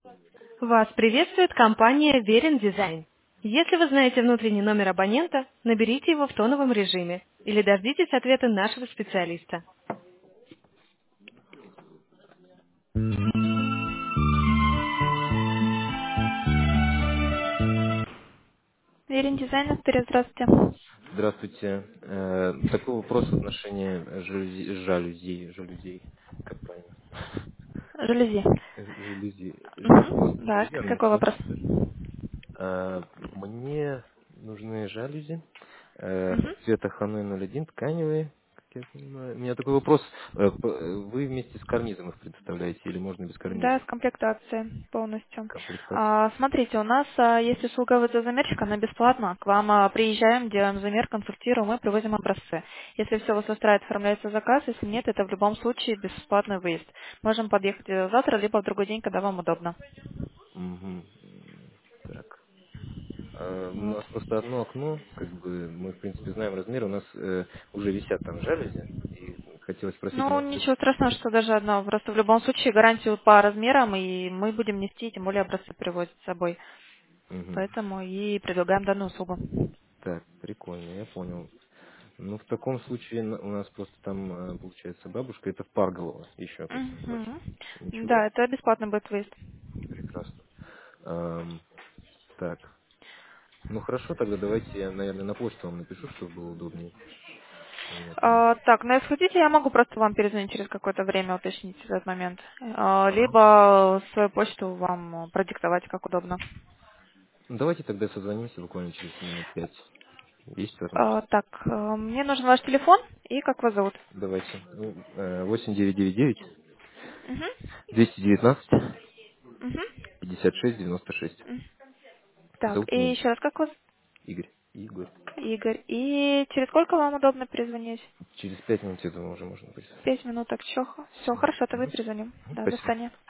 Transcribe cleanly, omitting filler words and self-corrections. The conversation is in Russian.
Вас приветствует компания Верин Дизайн. Если вы знаете внутренний номер абонента, наберите его в тоновом режиме или дождитесь ответа нашего специалиста. Верин Дизайн, здравствуйте. Здравствуйте. Такой вопрос в отношении жалюзей. Как правильно? Жалюзи. Просто Так, жалюзи, она не какой вопрос? отсутствует. Мне нужны жалюзи Мгм. цвета Ханой 01, тканевые, как я понимаю. У меня такой вопрос. Вы вместе с карнизом их предоставляете или можно без Да, карниза? с комплектацией полностью. Комплектация. Смотрите, у нас есть услуга замерщика, она бесплатна. К вам приезжаем, делаем замер, консультируем и привозим образцы. Если все вас устраивает, оформляется заказ. Если нет, это в любом случае бесплатный выезд. Можем подъехать завтра, либо в другой день, когда вам удобно. Мгм. Так. У Вот. нас просто одно окно, как бы мы в принципе знаем размер, у нас уже висят там жалюзи, и хотелось спросить, Ну, может ли... ничего страшного, что даже одно. Просто в любом случае гарантию по размерам, и мы будем нести, тем более образцы привозить с собой. Мгм. Поэтому и предлагаем данную услугу. Так, прикольно, я понял. Ну, в таком случае у нас просто там, получается, бабушка, это в Парголово еще, то есть недалеко. Мгм. Ничего, Да, это бесплатно будет выезд. прекрасно. Так, ну хорошо, тогда давайте я, наверное, на почту вам напишу, чтобы было удобнее. У меня там... Так, ну если хотите, я могу просто вам перезвонить через какое-то время, уточнить этот момент. Ага. Либо свою почту вам продиктовать, как удобно. Ну, давайте тогда созвонимся буквально через минут 5. Есть возможность? Так, мне нужен ваш телефон и как вас зовут. Давайте. 8999 Мгм. 219 Мгм. 56 96. Так, Зовут меня и еще раз, как вас? Игорь. Игорь. Игорь. И через сколько вам удобно перезвонить? Через 5 минут, я думаю, уже можно будет. 5 минуток. Все, Все. хорошо, тогда перезвоним. Да, до Спасибо. свидания.